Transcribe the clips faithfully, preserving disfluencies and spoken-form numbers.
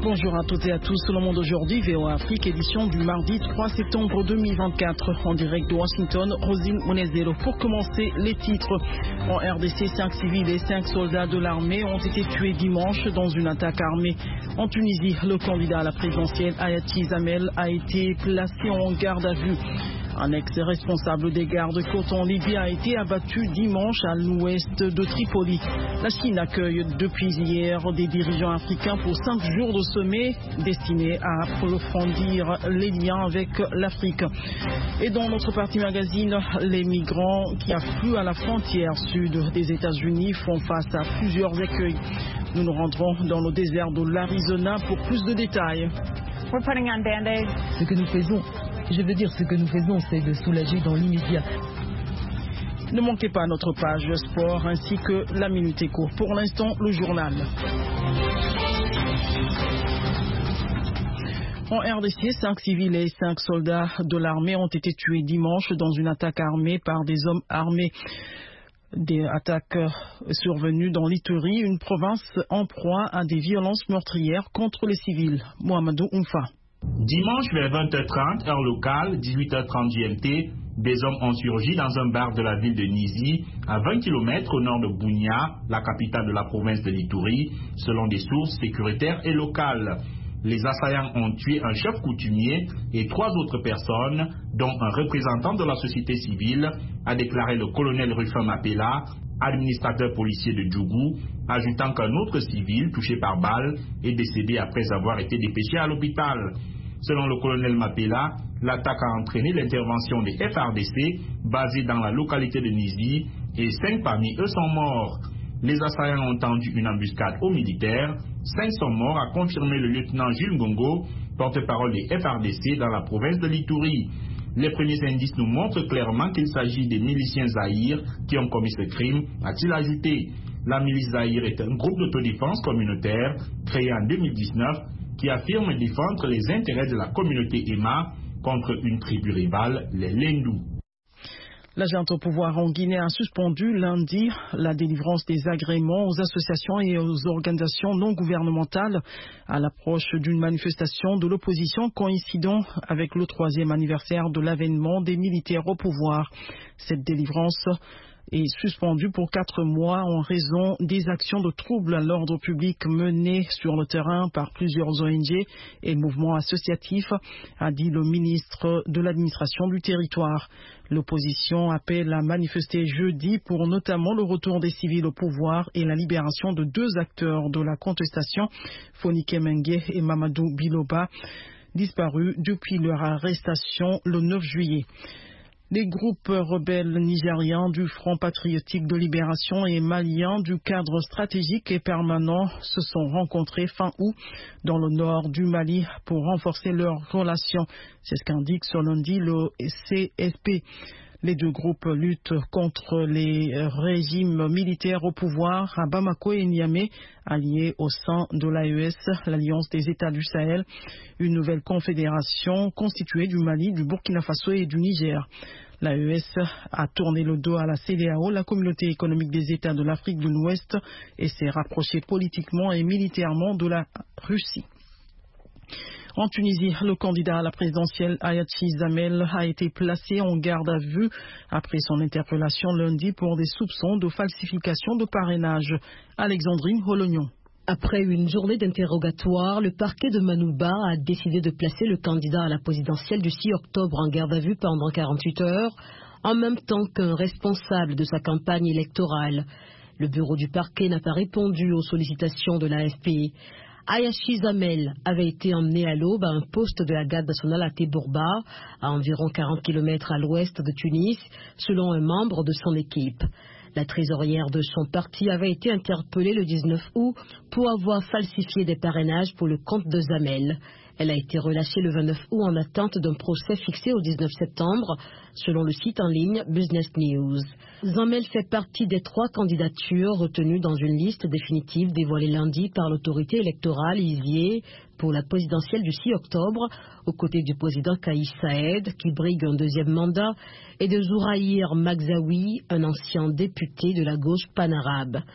Bonjour à toutes et à tous, Le Monde aujourd'hui, V O A Afrique, édition du mardi trois septembre deux mille vingt-quatre, en direct de Washington, Rosine Monezero. Pour commencer, les titres. En R D C, cinq civils et cinq soldats de l'armée ont été tués dimanche dans une attaque armée. En Tunisie, le candidat à la présidentielle, Ayachi Zamel, a été placé en garde à vue. Un ex-responsable des gardes-côtes en Libye a été abattu dimanche à l'ouest de Tripoli. La Chine accueille depuis hier des dirigeants africains pour cinq jours de sommet destinés à approfondir les liens avec l'Afrique. Et dans notre partie magazine, les migrants qui affluent à la frontière sud des États-Unis font face à plusieurs écueils. Nous nous rendrons dans le désert de l'Arizona pour plus de détails. We're putting on Band-Aids. Ce que nous faisons, je veux dire ce que nous faisons, c'est de soulager dans l'immédiat. Ne manquez pas notre page sport ainsi que la Minute Éco. Pour l'instant, le journal. En R D C, cinq civils et cinq soldats de l'armée ont été tués dimanche dans une attaque armée par des hommes armés. Des attaques survenues dans l'Ituri, une province en proie à des violences meurtrières contre les civils. Mohamedou Oumfa. Dimanche vers vingt heures trente, heure locale, dix-huit heures trente G M T, des hommes ont surgi dans un bar de la ville de Nizi, à vingt kilomètres au nord de Bunia, la capitale de la province de l'Ituri, selon des sources sécuritaires et locales. Les assaillants ont tué un chef coutumier et trois autres personnes, dont un représentant de la société civile, a déclaré le colonel Rufin Mapela, administrateur policier de Djougou, ajoutant qu'un autre civil touché par balle est décédé après avoir été dépêché à l'hôpital. Selon le colonel Mapela, l'attaque a entraîné l'intervention des F R D C basés dans la localité de Nizi et cinq parmi eux sont morts. Les assaillants ont tendu une embuscade aux militaires. Cinq sont morts, a confirmé le lieutenant Jules Ngongo, porte-parole des F R D C dans la province de l'Ituri. Les premiers indices nous montrent clairement qu'il s'agit des miliciens Zahir qui ont commis ce crime, a-t-il ajouté. La milice Zahir est un groupe d'autodéfense communautaire créé en deux mille dix-neuf qui affirme défendre les intérêts de la communauté Emma contre une tribu rivale, les Lendou. La junte au pouvoir en Guinée a suspendu lundi la délivrance des agréments aux associations et aux organisations non gouvernementales à l'approche d'une manifestation de l'opposition coïncidant avec le troisième anniversaire de l'avènement des militaires au pouvoir. Cette délivrance est suspendue pour quatre mois en raison des actions de troubles à l'ordre public menées sur le terrain par plusieurs O N G et mouvements associatifs, a dit le ministre de l'administration du territoire. L'opposition appelle à manifester jeudi pour notamment le retour des civils au pouvoir et la libération de deux acteurs de la contestation, Fonike Mengue et Mamadou Biloba, disparus depuis leur arrestation le neuf juillet. Les groupes rebelles nigériens du Front patriotique de libération et maliens du cadre stratégique et permanent se sont rencontrés fin août dans le nord du Mali pour renforcer leurs relations. C'est ce qu'indique ce lundi le C S P. Les deux groupes luttent contre les régimes militaires au pouvoir à Bamako et Niamey, alliés au sein de l'A E S, l'Alliance des États du Sahel, une nouvelle confédération constituée du Mali, du Burkina Faso et du Niger. L'A E S a tourné le dos à la C E D E A O, la communauté économique des États de l'Afrique de l'Ouest, et s'est rapprochée politiquement et militairement de la Russie. En Tunisie, le candidat à la présidentielle Ayachi Zamel a été placé en garde à vue après son interpellation lundi pour des soupçons de falsification de parrainage. Alexandrine Holognon. Après une journée d'interrogatoire, le parquet de Manouba a décidé de placer le candidat à la présidentielle du six octobre en garde à vue pendant quarante-huit heures, en même temps qu'un responsable de sa campagne électorale. Le bureau du parquet n'a pas répondu aux sollicitations de l'A F P. Ayachi Zamel avait été emmené à l'aube à un poste de la garde nationale à Tébourba, à environ quarante kilomètres à l'ouest de Tunis, selon un membre de son équipe. La trésorière de son parti avait été interpellée le dix-neuf août pour avoir falsifié des parrainages pour le compte de Zamel. Elle a été relâchée le vingt-neuf août en attente d'un procès fixé au dix-neuf septembre, selon le site en ligne Business News. Zamel fait partie des trois candidatures retenues dans une liste définitive dévoilée lundi par l'autorité électorale Isier pour la présidentielle du six octobre, aux côtés du président Kais Saïed, qui brigue un deuxième mandat, et de Zouraïr Magzaoui, un ancien député de la gauche panarabe.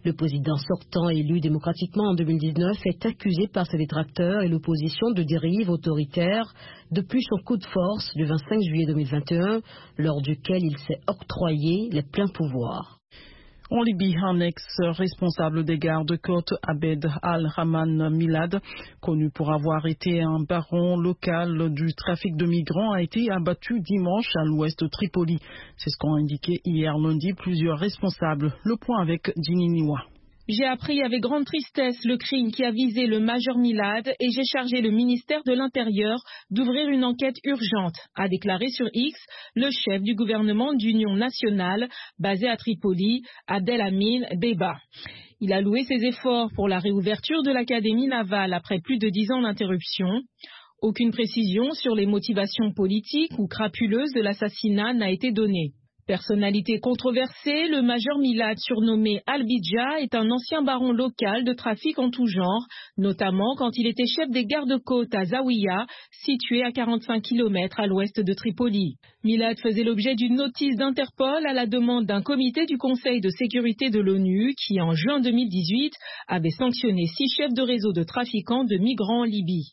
Le président sortant élu démocratiquement en deux mille dix-neuf est accusé par ses détracteurs et l'opposition de dérive autoritaire depuis son coup de force du vingt-cinq juillet deux mille vingt et un, lors duquel il s'est octroyé les pleins pouvoirs. En Libye, un ex-responsable des gardes-côtes, Abed Al-Rahman Milad, connu pour avoir été un baron local du trafic de migrants, a été abattu dimanche à l'ouest de Tripoli. C'est ce qu'ont indiqué hier lundi plusieurs responsables. Le point avec Dini Niwa. J'ai appris avec grande tristesse le crime qui a visé le major Milad et j'ai chargé le ministère de l'Intérieur d'ouvrir une enquête urgente, a déclaré sur X le chef du gouvernement d'union nationale basé à Tripoli, Abdelhamid Deiba. Il a loué ses efforts pour la réouverture de l'académie navale après plus de dix ans d'interruption. Aucune précision sur les motivations politiques ou crapuleuses de l'assassinat n'a été donnée. Personnalité controversée, le major Milad, surnommé Al-Bidja, est un ancien baron local de trafic en tout genre, notamment quand il était chef des gardes-côtes à Zawiya, situé à quarante-cinq kilomètres à l'ouest de Tripoli. Milad faisait l'objet d'une notice d'Interpol à la demande d'un comité du Conseil de sécurité de l'ONU qui, en juin deux mille dix-huit, avait sanctionné six chefs de réseau de trafiquants de migrants en Libye.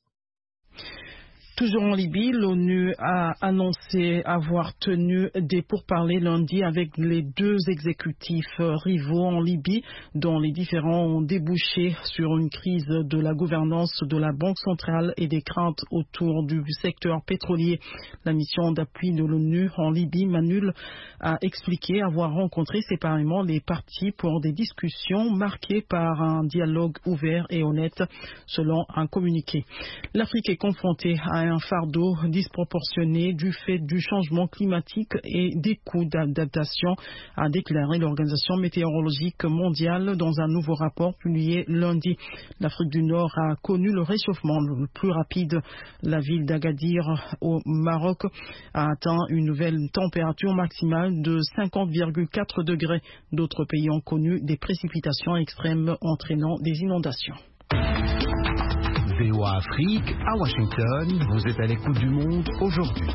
Toujours en Libye, l'ONU a annoncé avoir tenu des pourparlers lundi avec les deux exécutifs rivaux en Libye, dont les différends ont débouché sur une crise de la gouvernance de la Banque centrale et des craintes autour du secteur pétrolier. La mission d'appui de l'ONU en Libye, MANUL, a expliqué avoir rencontré séparément les parties pour des discussions marquées par un dialogue ouvert et honnête, selon un communiqué. L'Afrique est confrontée à un fardeau disproportionné du fait du changement climatique et des coûts d'adaptation, a déclaré l'Organisation météorologique mondiale dans un nouveau rapport publié lundi. L'Afrique du Nord a connu le réchauffement le plus rapide. La ville d'Agadir au Maroc a atteint une nouvelle température maximale de cinquante virgule quatre degrés. D'autres pays ont connu des précipitations extrêmes entraînant des inondations. V O A Afrique, à Washington, vous êtes à l'écoute du monde aujourd'hui.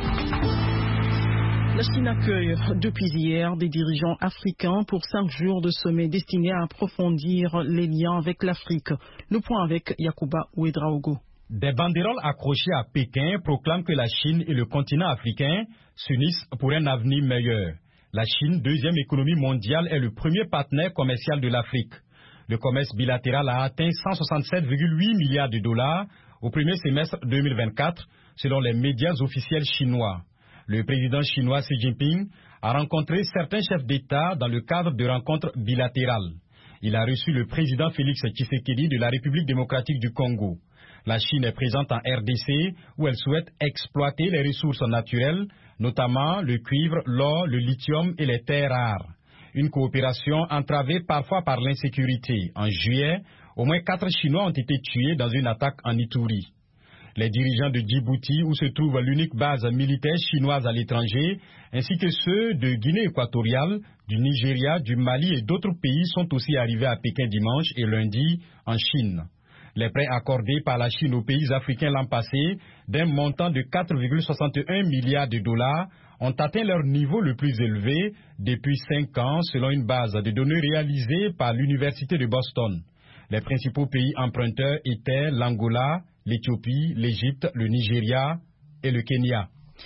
La Chine accueille depuis hier des dirigeants africains pour cinq jours de sommet destinés à approfondir les liens avec l'Afrique. Le point avec Yacouba Ouedraogo. Des banderoles accrochées à Pékin proclament que la Chine et le continent africain s'unissent pour un avenir meilleur. La Chine, deuxième économie mondiale, est le premier partenaire commercial de l'Afrique. Le commerce bilatéral a atteint cent soixante-sept virgule huit milliards de dollars au premier semestre deux mille vingt-quatre, selon les médias officiels chinois. Le président chinois Xi Jinping a rencontré certains chefs d'État dans le cadre de rencontres bilatérales. Il a reçu le président Félix Tshisekedi de la République démocratique du Congo. La Chine est présente en R D C où elle souhaite exploiter les ressources naturelles, notamment le cuivre, l'or, le lithium et les terres rares. Une coopération entravée parfois par l'insécurité. En juillet, au moins quatre Chinois ont été tués dans une attaque en Ituri. Les dirigeants de Djibouti, où se trouve l'unique base militaire chinoise à l'étranger, ainsi que ceux de Guinée équatoriale, du Nigeria, du Mali et d'autres pays sont aussi arrivés à Pékin dimanche et lundi en Chine. Les prêts accordés par la Chine aux pays africains l'an passé, d'un montant de quatre virgule soixante et un milliards de dollars, ont atteint leur niveau le plus élevé depuis cinq ans, selon une base de données réalisée par l'Université de Boston. Les principaux pays emprunteurs étaient l'Angola, l'Éthiopie, l'Égypte, le Nigeria et le Kenya.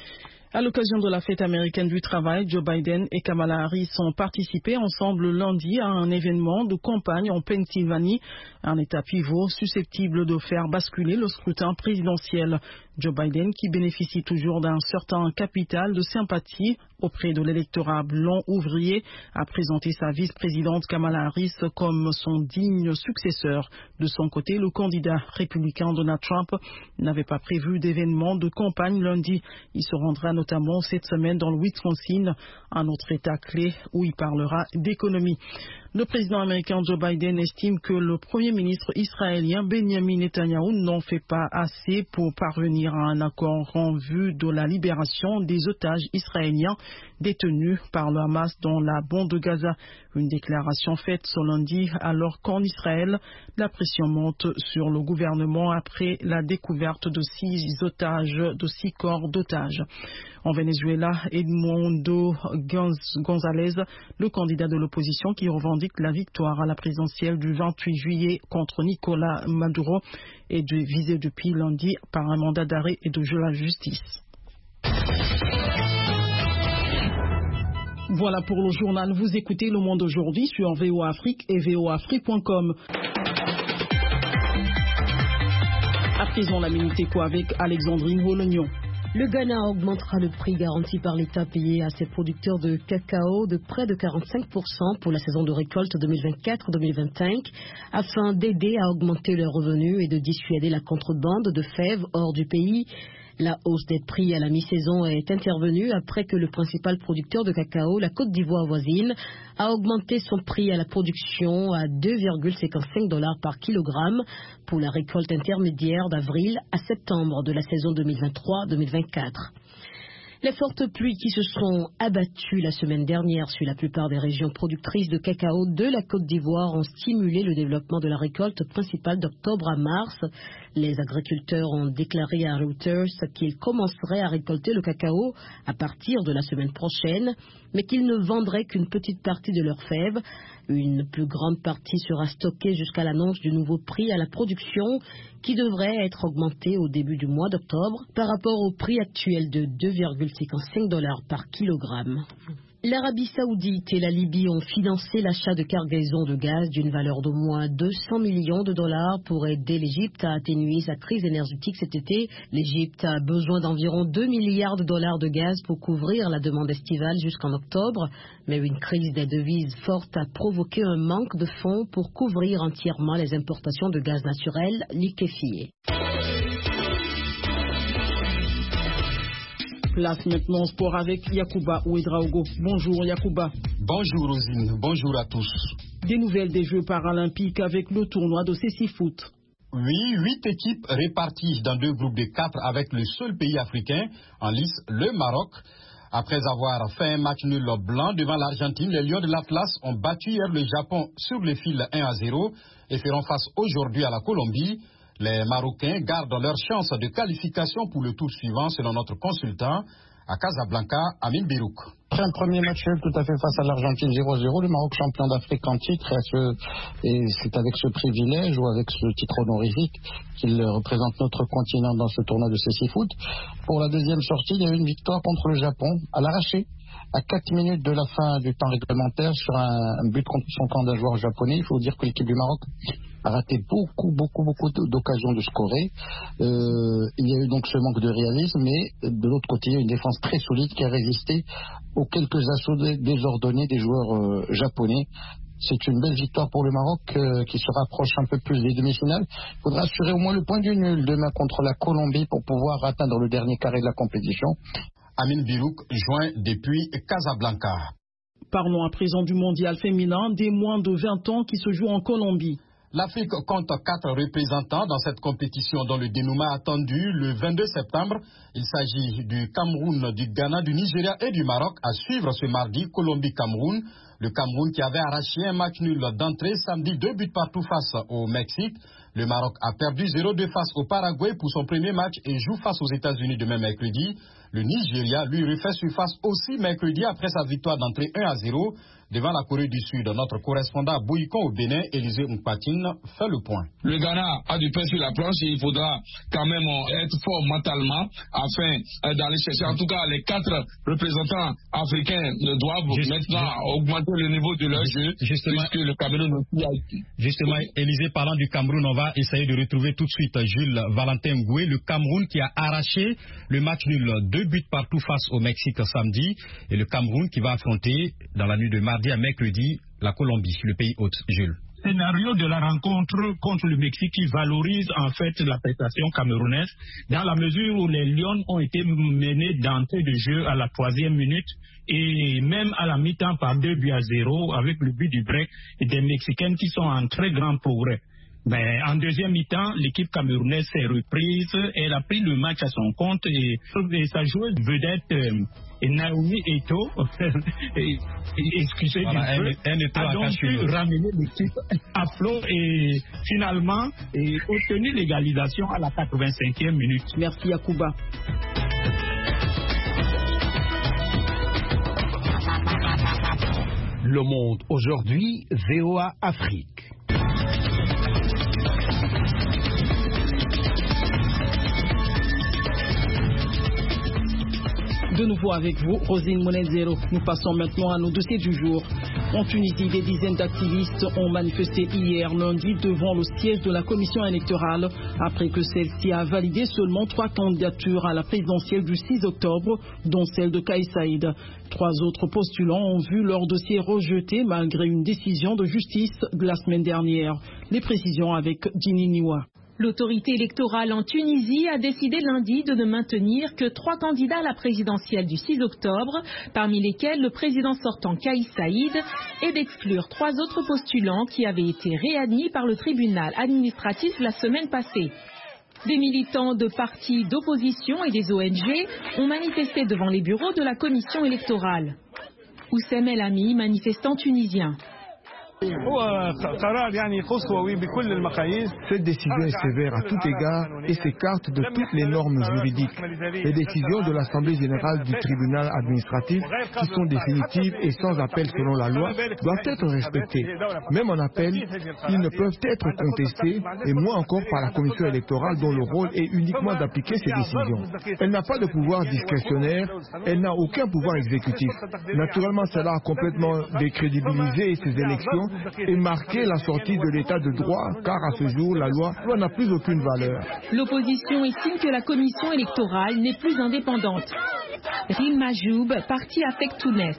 À l'occasion de la fête américaine du travail, Joe Biden et Kamala Harris ont participé ensemble lundi à un événement de campagne en Pennsylvanie, un état pivot susceptible de faire basculer le scrutin présidentiel. Joe Biden, qui bénéficie toujours d'un certain capital de sympathie auprès de l'électorat blanc ouvrier, a présenté sa vice-présidente Kamala Harris comme son digne successeur. De son côté, le candidat républicain Donald Trump n'avait pas prévu d'événement de campagne lundi. Il se rendra notamment cette semaine dans le Wisconsin, un autre état clé où il parlera d'économie. Le président américain Joe Biden estime que le premier ministre israélien Benjamin Netanyahu n'en fait pas assez pour parvenir à un accord en vue de la libération des otages israéliens détenus par le Hamas dans la bande de Gaza. Une déclaration faite ce lundi alors qu'en Israël, la pression monte sur le gouvernement après la découverte de six otages, de six corps d'otages. En Venezuela, Edmundo González, le candidat de l'opposition qui revendique la victoire à la présidentielle du vingt-huit juillet contre Nicolás Maduro, est visé depuis lundi par un mandat d'arrêt et de la justice. Voilà pour le journal. Vous écoutez Le Monde aujourd'hui sur V O A Afrique et V O A Afrique point com. À présent, la Minute Éco avec Alexandrine Rolognon. Le Ghana augmentera le prix garanti par l'État payé à ses producteurs de cacao de près de quarante-cinq pour cent pour la saison de récolte deux mille vingt-quatre deux mille vingt-cinq afin d'aider à augmenter leurs revenus et de dissuader la contrebande de fèves hors du pays. La hausse des prix à la mi-saison est intervenue après que le principal producteur de cacao, la Côte d'Ivoire voisine, a augmenté son prix à la production à deux virgule cinquante-cinq dollars par kilogramme pour la récolte intermédiaire d'avril à septembre de la saison deux mille vingt-trois deux mille vingt-quatre. Les fortes pluies qui se sont abattues la semaine dernière sur la plupart des régions productrices de cacao de la Côte d'Ivoire ont stimulé le développement de la récolte principale d'octobre à mars. Les agriculteurs ont déclaré à Reuters qu'ils commenceraient à récolter le cacao à partir de la semaine prochaine, mais qu'ils ne vendraient qu'une petite partie de leurs fèves. Une plus grande partie sera stockée jusqu'à l'annonce du nouveau prix à la production qui devrait être augmenté au début du mois d'octobre par rapport au prix actuel de deux virgule cinquante-cinq dollars par kilogramme. L'Arabie Saoudite et la Libye ont financé l'achat de cargaisons de gaz d'une valeur d'au moins deux cents millions de dollars pour aider l'Égypte à atténuer sa crise énergétique cet été. L'Égypte a besoin d'environ deux milliards de dollars de gaz pour couvrir la demande estivale jusqu'en octobre, mais une crise des devises forte a provoqué un manque de fonds pour couvrir entièrement les importations de gaz naturel liquéfié. Place maintenant au sport avec Yacouba Ouedraogo. Bonjour Yacouba. Bonjour Rosine, bonjour à tous. Des nouvelles des Jeux paralympiques avec le tournoi de Cécifoot. Oui, huit équipes réparties dans deux groupes de quatre avec le seul pays africain en lice, le Maroc. Après avoir fait un match nul blanc devant l'Argentine, les Lions de l'Atlas ont battu hier le Japon sur le fil un à zéro et feront face aujourd'hui à la Colombie. Les Marocains gardent leur chance de qualification pour le tour suivant selon notre consultant à Casablanca, Amin Birouk. Après un premier match tout à fait face à l'Argentine zéro à zéro, le Maroc champion d'Afrique en titre, et, ce, et c'est avec ce privilège ou avec ce titre honorifique qu'il représente notre continent dans ce tournoi de Cécifoot. Pour la deuxième sortie, il y a eu une victoire contre le Japon à l'arraché, à quatre minutes de la fin du temps réglementaire sur un, un but contre son camp d'un joueur japonais. Il faut dire que l'équipe du Maroc a raté beaucoup, beaucoup, beaucoup d'occasions de scorer. Euh, il y a eu donc ce manque de réalisme, mais de l'autre côté, il y a une défense très solide qui a résisté aux quelques assauts désordonnés des joueurs euh, japonais. C'est une belle victoire pour le Maroc euh, qui se rapproche un peu plus des demi-finales. Il faudra assurer au moins le point du nul demain contre la Colombie pour pouvoir atteindre le dernier carré de la compétition. Amin Birouk, joint depuis Casablanca. Parlons à présent du mondial féminin des moins de vingt ans qui se joue en Colombie. L'Afrique compte quatre représentants dans cette compétition dont le dénouement attendu le vingt-deux septembre. Il s'agit du Cameroun, du Ghana, du Nigeria et du Maroc à suivre ce mardi Colombie-Cameroun. Le Cameroun qui avait arraché un match nul d'entrée samedi, deux buts partout face au Mexique. Le Maroc a perdu zéro deux face au Paraguay pour son premier match et joue face aux États-Unis demain mercredi. Le Nigeria, lui, refait surface aussi mercredi après sa victoire d'entrée un à zéro devant la Corée du Sud. Notre correspondant à Bouikon au Bénin, Élisée Mpatine, fait le point. Le Ghana a du pain sur la planche et il faudra quand même être fort mentalement afin d'aller chercher. En tout cas, les quatre représentants africains doivent Juste, maintenant je... augmenter le niveau de leur jeu, justement, puisque le Cameroun aussi a... Justement, Élisée, parlant du Cameroun, on va essayer de retrouver tout de suite Jules Valentin Goué, le Cameroun qui a arraché le match nul, deux buts partout face au Mexique samedi, et le Cameroun qui va affronter dans la nuit de mardi à mercredi la Colombie, le pays hôte. Jules. Scénario de la rencontre contre le Mexique qui valorise en fait la prestation camerounaise dans la mesure où les Lions ont été menés d'entrée de jeu à la troisième minute et même à la mi-temps par deux buts à zéro avec le but du break et des Mexicaines qui sont en très grand progrès. Ben, en deuxième mi-temps, l'équipe camerounaise s'est reprise, elle a pris le match à son compte et, et sa joueuse vedette euh, Naomi Eto'o, excusez moi voilà, peu, a donc pu ramener l'équipe à flot et finalement et obtenu l'égalisation à la quatre-vingt-cinquième minute. Merci Yacouba. Le Monde aujourd'hui, V O A Afrique. De nouveau avec vous, Rosine Monezero. Nous passons maintenant à nos dossiers du jour. En Tunisie, des dizaines d'activistes ont manifesté hier lundi devant le siège de la commission électorale après que celle-ci a validé seulement trois candidatures à la présidentielle du six octobre, dont celle de Kais Saïd. Trois autres postulants ont vu leur dossier rejeté malgré une décision de justice de la semaine dernière. Les précisions avec Dini Niwa. L'autorité électorale en Tunisie a décidé lundi de ne maintenir que trois candidats à la présidentielle du six octobre, parmi lesquels le président sortant Kais Saïd, et d'exclure trois autres postulants qui avaient été réadmis par le tribunal administratif la semaine passée. Des militants de partis d'opposition et des O N G ont manifesté devant les bureaux de la commission électorale. Oussem El Ami, manifestant tunisien. Cette décision est sévère à tout égard et s'écarte de toutes les normes juridiques. Les décisions de l'Assemblée générale du tribunal administratif, qui sont définitives et sans appel selon la loi, doivent être respectées. Même en appel, ils ne peuvent être contestés, et moins encore par la commission électorale dont le rôle est uniquement d'appliquer ces décisions. Elle n'a pas de pouvoir discrétionnaire, elle n'a aucun pouvoir exécutif. Naturellement, cela a complètement décrédibilisé ces élections et marqué la sortie de l'état de droit, car à ce jour, la loi, loi n'a plus aucune valeur. L'opposition estime que la commission électorale n'est plus indépendante. Rim Majoub, parti Affect Tounes.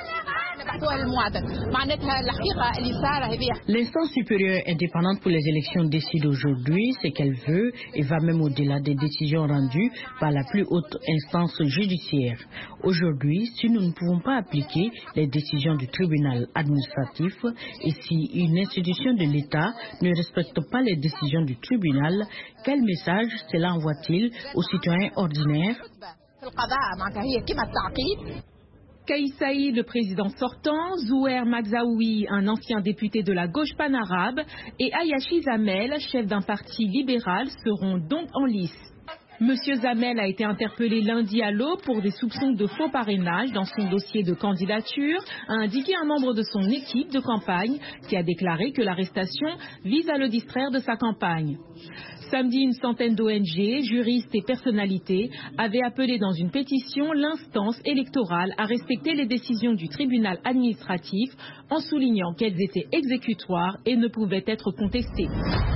L'instance supérieure indépendante pour les élections décide aujourd'hui ce qu'elle veut et va même au-delà des décisions rendues par la plus haute instance judiciaire. Aujourd'hui, si nous ne pouvons pas appliquer les décisions du tribunal administratif et si une institution de l'État ne respecte pas les décisions du tribunal, quel message cela envoie-t-il aux citoyens ordinaires? Kais Saïd, le président sortant, Zouher Magzaoui, un ancien député de la gauche panarabe, et Ayashi Zamel, chef d'un parti libéral, seront donc en lice. Monsieur Zamel a été interpellé lundi à l'aube pour des soupçons de faux parrainage dans son dossier de candidature, a indiqué un membre de son équipe de campagne qui a déclaré que l'arrestation vise à le distraire de sa campagne. Samedi, une centaine d'O N G, juristes et personnalités avaient appelé dans une pétition l'instance électorale à respecter les décisions du tribunal administratif en soulignant qu'elles étaient exécutoires et ne pouvaient être contestées.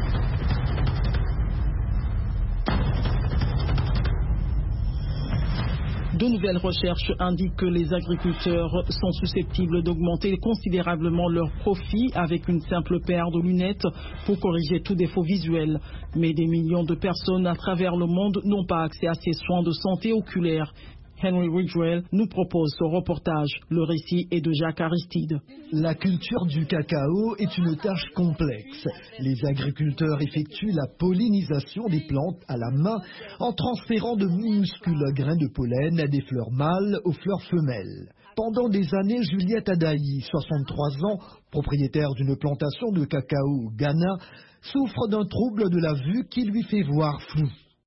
De nouvelles recherches indiquent que les agriculteurs sont susceptibles d'augmenter considérablement leurs profits avec une simple paire de lunettes pour corriger tout défaut visuel. Mais des millions de personnes à travers le monde n'ont pas accès à ces soins de santé oculaire. Henry Ridgwell nous propose ce reportage. Le récit est de Jacques Aristide. La culture du cacao est une tâche complexe. Les agriculteurs effectuent la pollinisation des plantes à la main en transférant de minuscules grains de pollen des fleurs mâles aux fleurs femelles. Pendant des années, Juliette Adaï, soixante-trois ans, propriétaire d'une plantation de cacao au Ghana, souffre d'un trouble de la vue qui lui fait voir flou.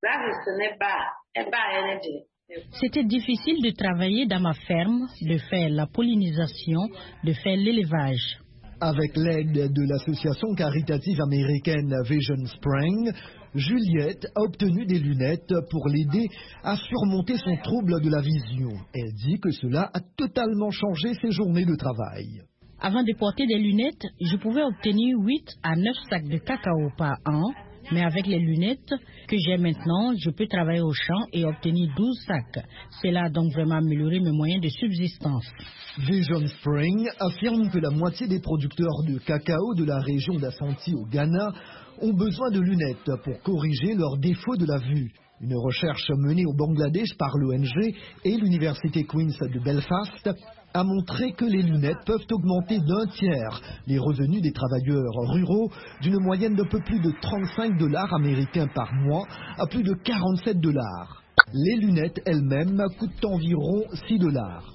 C'était difficile de travailler dans ma ferme, de faire la pollinisation, de faire l'élevage. Avec l'aide de l'association caritative américaine Vision Spring, Juliette a obtenu des lunettes pour l'aider à surmonter son trouble de la vision. Elle dit que cela a totalement changé ses journées de travail. Avant de porter des lunettes, je pouvais obtenir huit à neuf sacs de cacao par an. Mais avec les lunettes que j'ai maintenant, je peux travailler au champ et obtenir douze sacs. Cela a donc vraiment amélioré mes moyens de subsistance. Vision Spring affirme que la moitié des producteurs de cacao de la région d'Ashanti au Ghana ont besoin de lunettes pour corriger leurs défauts de la vue. Une recherche menée au Bangladesh par l'O N G et l'Université Queen's de Belfast a montré que les lunettes peuvent augmenter d'un tiers les revenus des travailleurs ruraux d'une moyenne d'un peu plus de trente-cinq dollars américains par mois à plus de quarante-sept dollars. Les lunettes elles-mêmes coûtent environ six dollars.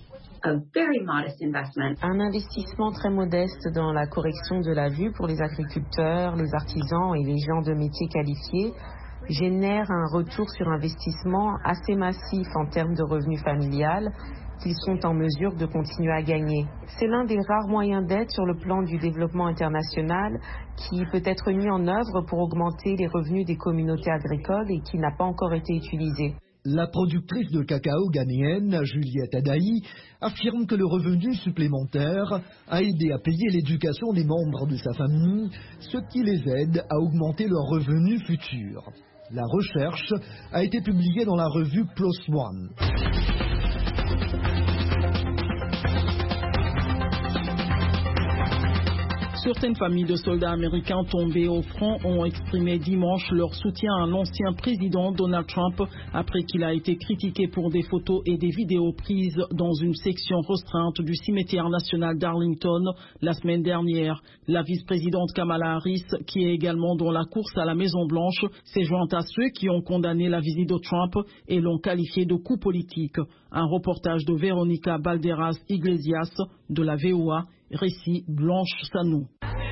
Un investissement très modeste dans la correction de la vue pour les agriculteurs, les artisans et les gens de métiers qualifiés génère un retour sur investissement assez massif en termes de revenus familial, qu'ils sont en mesure de continuer à gagner. C'est l'un des rares moyens d'aide sur le plan du développement international qui peut être mis en œuvre pour augmenter les revenus des communautés agricoles et qui n'a pas encore été utilisé. La productrice de cacao ghanéenne, Juliette Adaï, affirme que le revenu supplémentaire a aidé à payer l'éducation des membres de sa famille, ce qui les aide à augmenter leurs revenus futurs. La recherche a été publiée dans la revue PLOS ONE. Certaines familles de soldats américains tombés au front ont exprimé dimanche leur soutien à l'ancien président Donald Trump après qu'il a été critiqué pour des photos et des vidéos prises dans une section restreinte du cimetière national d'Arlington la semaine dernière. La vice-présidente Kamala Harris, qui est également dans la course à la Maison-Blanche, s'est jointe à ceux qui ont condamné la visite de Trump et l'ont qualifié de coup politique. Un reportage de Veronica Balderas Iglesias de la V O A. Récit Blanche Sanou.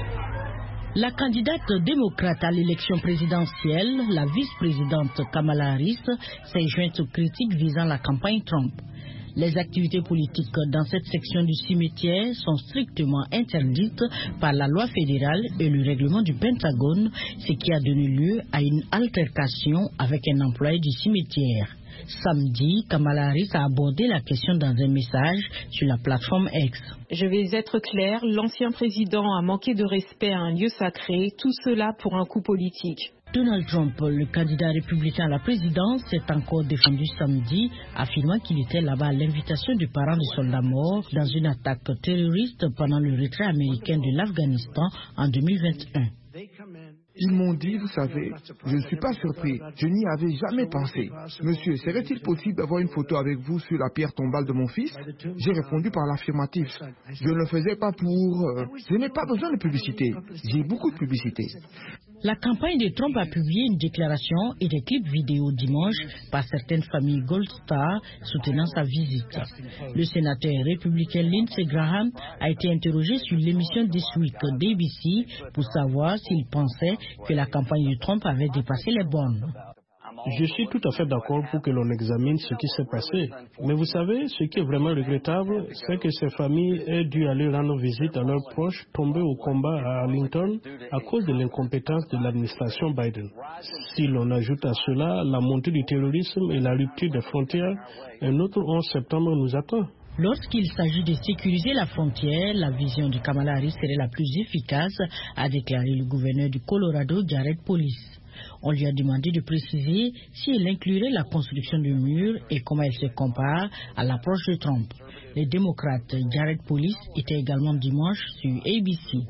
La candidate démocrate à l'élection présidentielle, la vice-présidente Kamala Harris, s'est jointe aux critiques visant la campagne Trump. Les activités politiques dans cette section du cimetière sont strictement interdites par la loi fédérale et le règlement du Pentagone, ce qui a donné lieu à une altercation avec un employé du cimetière. Samedi, Kamala Harris a abordé la question dans un message sur la plateforme X. Je vais être clair, l'ancien président a manqué de respect à un lieu sacré, tout cela pour un coup politique. Donald Trump, le candidat républicain à la présidence, s'est encore défendu samedi, affirmant qu'il était là-bas à l'invitation du parent des soldats morts dans une attaque terroriste pendant le retrait américain de l'Afghanistan en deux mille vingt et un. Ils m'ont dit, vous savez, je ne suis pas surpris, je n'y avais jamais pensé. Monsieur, serait-il possible d'avoir une photo avec vous sur la pierre tombale de mon fils? J'ai répondu par l'affirmatif. Je ne le faisais pas pour... Euh, je n'ai pas besoin de publicité. J'ai beaucoup de publicité. La campagne de Trump a publié une déclaration et des clips vidéo dimanche par certaines familles Gold Star soutenant sa visite. Le sénateur républicain Lindsey Graham a été interrogé sur l'émission This Week d'A B C pour savoir s'il pensait que la campagne de Trump avait dépassé les bornes. Je suis tout à fait d'accord pour que l'on examine ce qui s'est passé. Mais vous savez, ce qui est vraiment regrettable, c'est que ces familles aient dû aller rendre visite à leurs proches tombés au combat à Arlington à cause de l'incompétence de l'administration Biden. Si l'on ajoute à cela la montée du terrorisme et la rupture des frontières, un autre onze septembre nous attend. Lorsqu'il s'agit de sécuriser la frontière, la vision de Kamala Harris serait la plus efficace, a déclaré le gouverneur du Colorado, Jared Polis. On lui a demandé de préciser si elle inclurait la construction du mur et comment elle se compare à l'approche de Trump. Les démocrates Jared Polis était également dimanche sur A B C.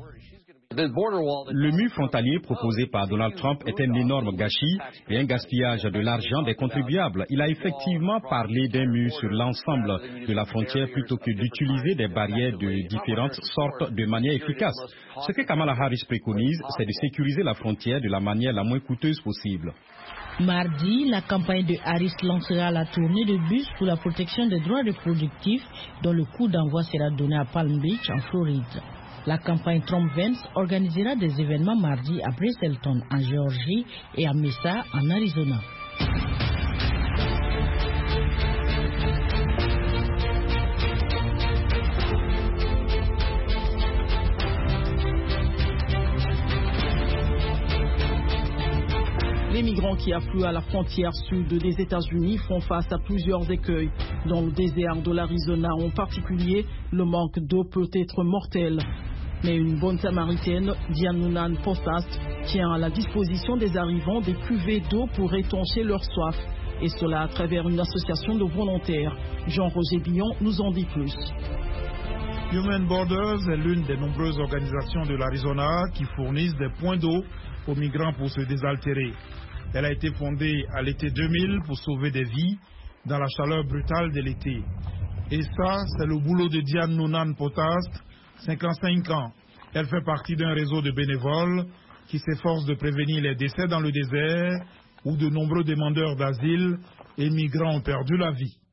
Le mur frontalier proposé par Donald Trump est un énorme gâchis et un gaspillage de l'argent des contribuables. Il a effectivement parlé d'un mur sur l'ensemble de la frontière plutôt que d'utiliser des barrières de différentes sortes de manière efficace. Ce que Kamala Harris préconise, c'est de sécuriser la frontière de la manière la moins coûteuse possible. Mardi, la campagne de Harris lancera la tournée de bus pour la protection des droits reproductifs dont le coup d'envoi sera donné à Palm Beach en Floride. La campagne Trump-Vance organisera des événements mardi à Brazelton en Géorgie et à Mesa en Arizona. Les migrants qui affluent à la frontière sud des États-Unis font face à plusieurs écueils. Dans le désert de l'Arizona en particulier, le manque d'eau peut être mortel. Mais une bonne samaritaine, Diane Noonan Postas, tient à la disposition des arrivants des cuvées d'eau pour étancher leur soif. Et cela à travers une association de volontaires. Jean-Roger Billon nous en dit plus. Human Borders est l'une des nombreuses organisations de l'Arizona qui fournissent des points d'eau aux migrants pour se désaltérer. Elle a été fondée à l'été deux mille pour sauver des vies dans la chaleur brutale de l'été. Et ça, c'est le boulot de Diane Noonan Potast, cinquante-cinq ans. Elle fait partie d'un réseau de bénévoles qui s'efforce de prévenir les décès dans le désert où de nombreux demandeurs d'asile et migrants ont perdu la vie.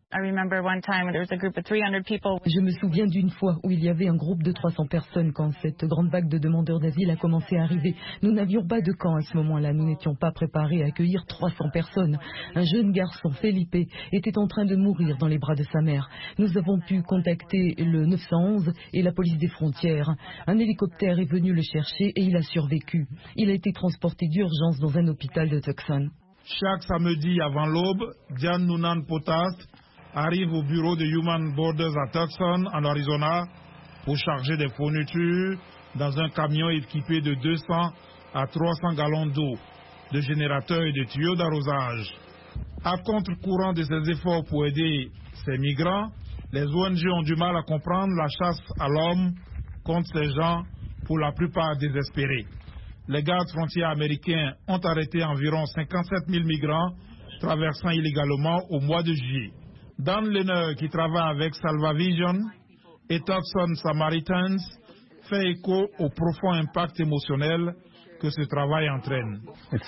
Je me souviens d'une fois où il y avait un groupe de trois cents personnes quand cette grande vague de demandeurs d'asile a commencé à arriver. Nous n'avions pas de camp à ce moment-là. Nous n'étions pas préparés à accueillir trois cents personnes. Un jeune garçon, Felipe, était en train de mourir dans les bras de sa mère. Nous avons pu contacter le neuf cent onze et la police des frontières. Un hélicoptère est venu le chercher et il a survécu. Il a été transporté d'urgence dans un hôpital de Tucson. Chaque samedi avant l'aube, Diane Noonan Potas arrive au bureau de Human Borders à Tucson, en Arizona, pour charger des fournitures dans un camion équipé de deux cents à trois cents gallons d'eau, de générateurs et de tuyaux d'arrosage. À contre-courant de ces efforts pour aider ces migrants, les O N G ont du mal à comprendre la chasse à l'homme contre ces gens, pour la plupart désespérés. Les gardes frontières américains ont arrêté environ cinquante-sept mille migrants traversant illégalement au mois de juillet. Dan Lehner, qui travaille avec Salvavision et Tucson Samaritans, fait écho au profond impact émotionnel que ce travail entraîne.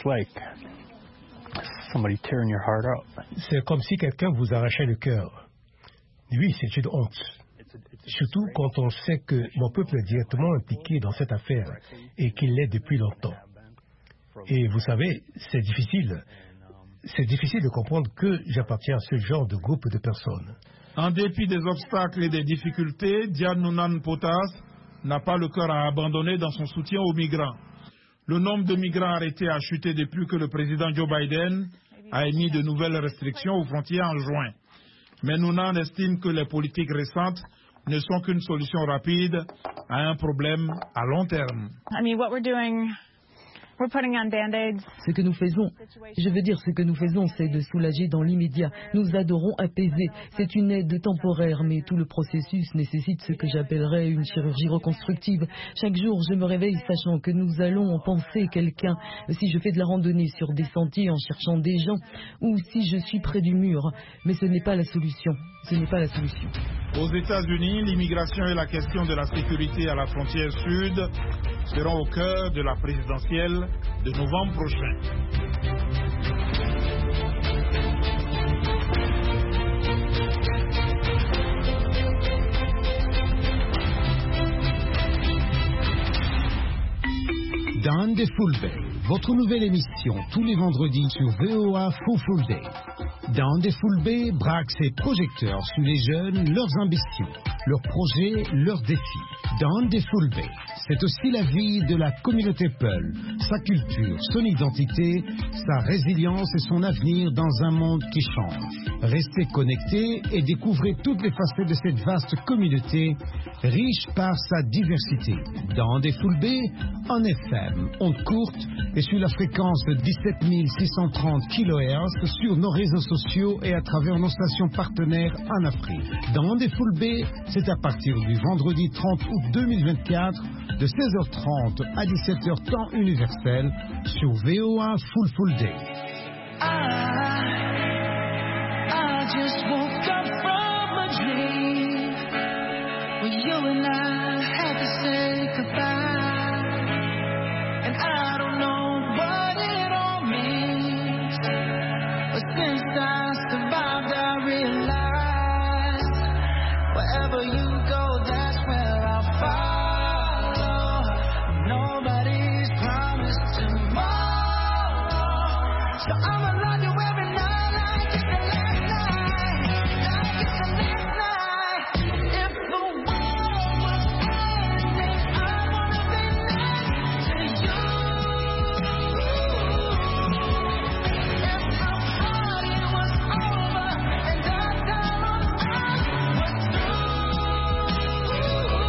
C'est comme si quelqu'un vous arrachait le cœur. Oui, c'est une honte. Surtout quand on sait que mon peuple est directement impliqué dans cette affaire et qu'il l'est depuis longtemps. Et vous savez, c'est difficile. C'est difficile de comprendre que j'appartiens à ce genre de groupe de personnes. En dépit des obstacles et des difficultés, Diane Noonan Potas n'a pas le cœur à abandonner dans son soutien aux migrants. Le nombre de migrants arrêtés a chuté depuis que le président Joe Biden a émis de nouvelles restrictions aux frontières en juin. Mais Noonan estime que les politiques récentes ne sont qu'une solution rapide à un problème à long terme. I mean, what we're doing, we're putting on band-aids. Ce que nous faisons, je veux dire, ce que nous faisons, c'est de soulager dans l'immédiat. Nous adorons apaiser. C'est une aide temporaire, mais tout le processus nécessite ce que j'appellerais une chirurgie reconstructive. Chaque jour, je me réveille sachant que nous allons penser quelqu'un. Si je fais de la randonnée sur des sentiers en cherchant des gens, ou si je suis près du mur. Mais ce n'est pas la solution. Ce n'est pas la solution. Aux États-Unis, l'immigration et la question de la sécurité à la frontière sud seront au cœur de la présidentielle de novembre prochain. Dan de Fulbe, votre nouvelle émission tous les vendredis sur V O A Full Day. Dan de Fulbe braque ses projecteurs sur les jeunes, leurs ambitions, leurs projets, leurs défis. Dan de Fulbe, c'est aussi la vie de la communauté Peul, sa culture, son identité, sa résilience et son avenir dans un monde qui change. Restez connectés et découvrez toutes les facettes de cette vaste communauté, riche par sa diversité. Dan de Fulbe, en F M, onde courte et sur la fréquence de dix-sept mille six cent trente kilohertz sur nos réseaux sociaux et à travers nos stations partenaires en Afrique. Dan de Fulbe, c'est à partir du vendredi trente août deux mille vingt-quatre de seize heures trente à dix-sept heures temps universel sur V O A Full Full Day. I, I just woke up from a dream where you and I had to say goodbye, and I don't know what it all means, but since I survived I realized wherever you go, that's where I'll follow. Nobody's promised tomorrow, so I'ma love you every night like it's the last night, like it's the last night. If the world was ending, I wanna be next to you. If the party was over and I thought I was through,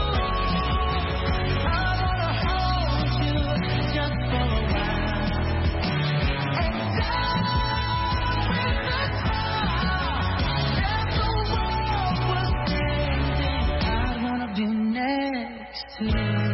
I wanna hold you just for a while and die with the thought. If the world was ending, I wanna be next to you.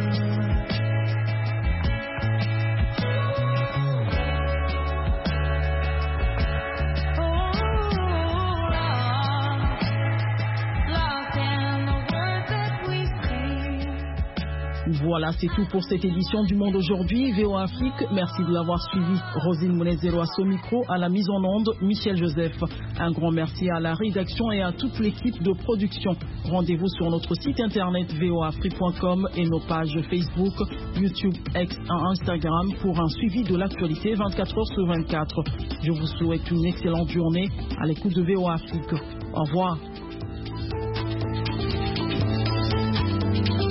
Lost in the words that we sing, Voilà, c'est tout pour cette édition du Monde aujourd'hui. V O A Afrique, merci de l'avoir suivi. Rosine Mounezero à ce micro, à la mise en onde, Michel Joseph. Un grand merci à la rédaction et à toute l'équipe de production. Rendez-vous sur notre site internet v o a afrique point com et nos pages Facebook, YouTube, X et Instagram pour un suivi de l'actualité vingt-quatre heures sur vingt-quatre. Je vous souhaite une excellente journée à l'écoute de V O A Afrique. Au revoir.